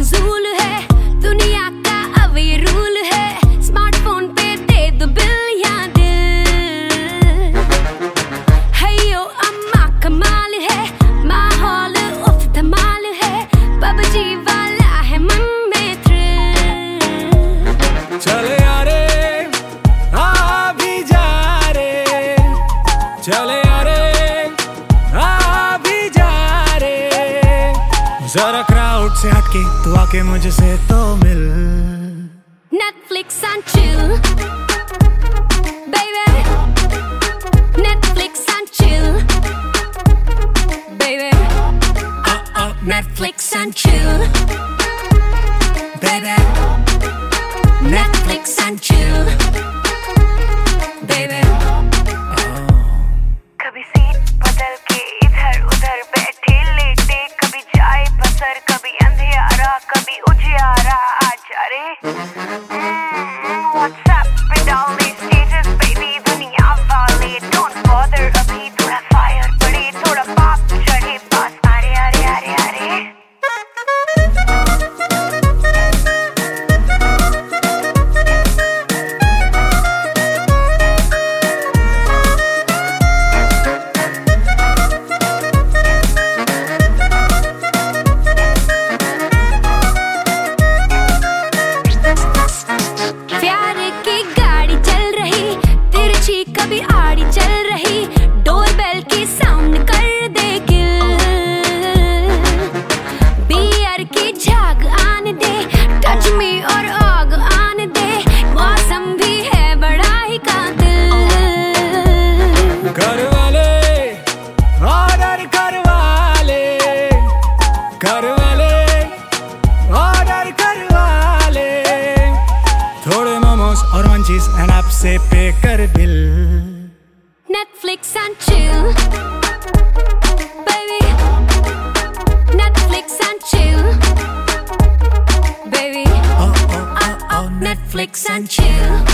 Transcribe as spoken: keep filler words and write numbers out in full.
फजूल है, दुनिया का अब ये रूल है, स्मार्टफोन पे दे दो बिल या दिल। है यो अम्मा कमाल है, माहौल उफ धमाल है, पबजी वाला है मन में थ्रिल। चले यारे आ भी जा रे, चले यारे आ भी जा रे, जरा क्राउड से हटके तू आके मुझसे तो मिल। Netflix and chill, baby. Netflix and chill, baby. Uh, uh, Netflix and chill, baby. Netflix and chill, baby. कभी सीट बदल के इधर उधर बैठे लेटे, कभी जाए बसर, कभी अंधियारा, कभी उजियारा आ जा रे। WhatsApp पे डाल दे status baby, दुनिया वाले don't bother, अभी थोड़ा fire पड़े, थोड़ा पाप चढ़े, पास अरे अरे अरे अरे। कभी आड़ी चल रही, डोरबेल की साउंड कर दे किल, बियर की झाग आने दे, टच मी और आग आने दे, मौसम भी है बड़ा ही कातिल। घर वाले ऑर्डर करवाले, घर वाले ऑर्डर करवाले, थोड़े मोमोज और मंचीज एंड ऐप से पे कर bill. Netflix and chill, baby. Netflix and chill, baby. Oh, oh, oh, oh, Netflix and chill.